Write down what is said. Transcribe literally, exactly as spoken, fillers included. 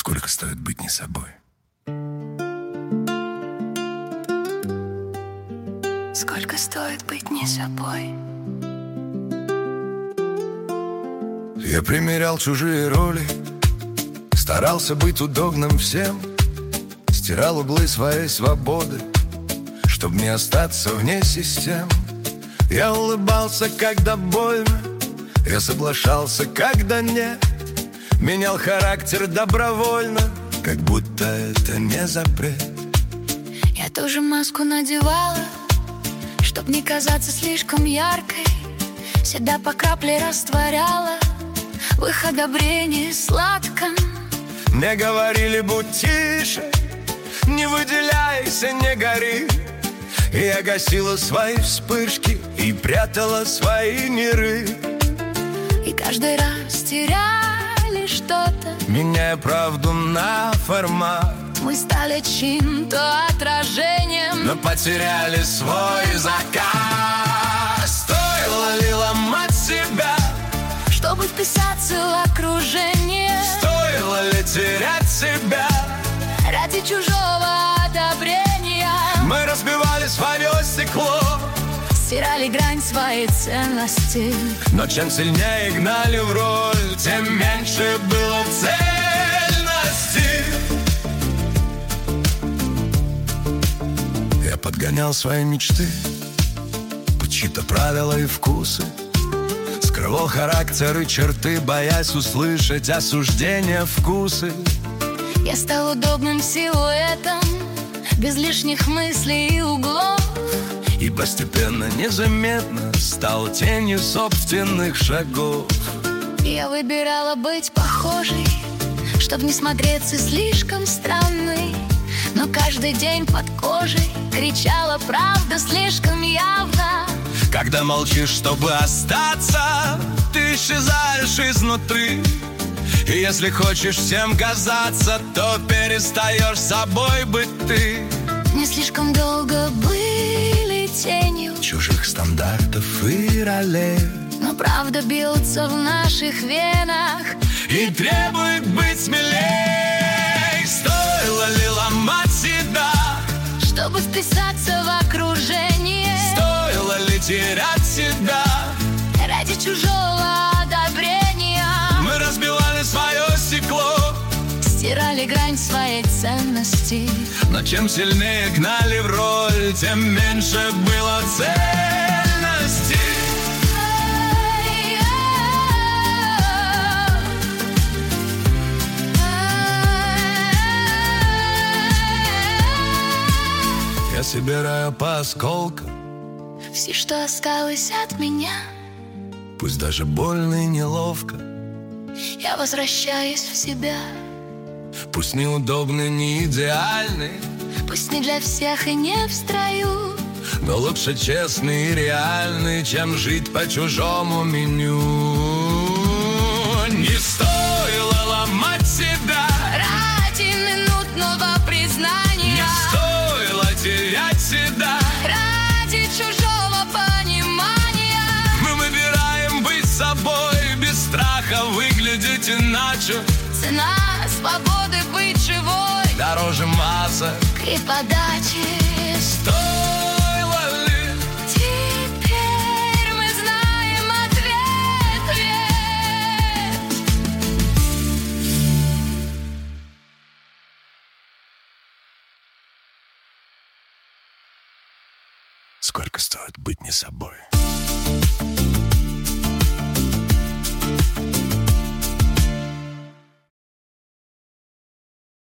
Сколько стоит быть не собой? Сколько стоит быть не собой? Я примерял чужие роли, старался быть удобным всем, стирал углы своей свободы, чтоб не остаться вне систем. Я улыбался, когда больно, я соглашался, когда нет, менял характер добровольно, как будто это не запрет. Я тоже маску надевала, чтоб не казаться слишком яркой, всегда по капле растворяла в их одобрении сладком. Мне говорили, будь тише, не выделяйся, не гори. И я гасила свои вспышки и прятала свои миры. И каждый раз теряли что-то, меняя правду на формат. мы стали чьим-то отражением, но потеряли свой заказ. Стоило ли ломать себя, чтобы вписаться в окружение? Стоило ли терять себя ради чужого одобрения? Мы разбивали свое стекло, стирали грань своей ценности, но чем сильнее гнали в роль, тем меньше было цельности. Я подгонял свои мечты под чьи-то правила и вкусы, скрывал характер и черты, боясь услышать осуждения вкусы. Я стал удобным силуэтом, без лишних мыслей и углов, и постепенно, незаметно стал тенью собственных шагов. Я выбирала быть похожей, чтоб не смотреться слишком странной, но каждый день под кожей кричала правда слишком явно. Когда молчишь, чтобы остаться, ты исчезаешь изнутри. И если хочешь всем казаться, то перестаешь собой быть ты. Не слишком долго были тенью чужих стандартов и ролей, но правда бьется в наших венах и требует быть смелей. Стоило ли ломать себя, чтобы вписаться в окружение? Стоило ли терять себя ради чужого одобрения? Мы разбивали свое стекло, стирали грань своей ценности, но чем сильнее гнали в роль, тем меньше было ценности. Я собираю по осколкам все, что осталось от меня, пусть даже больно и неловко. Я возвращаюсь в себя, пусть неудобный, не идеальный, пусть не для всех и не в строю, но лучше честный и реальный, чем жить по чужому меню. Не стоило ломать себя ради минутного признания, не стоило терять себя ради чужого понимания. Мы выбираем быть собой, без страха выглядеть иначе. Цена свободы быть живой дороже масок и подачи. Стоило ли? Теперь мы знаем ответ, ведь. Сколько стоит быть не собой?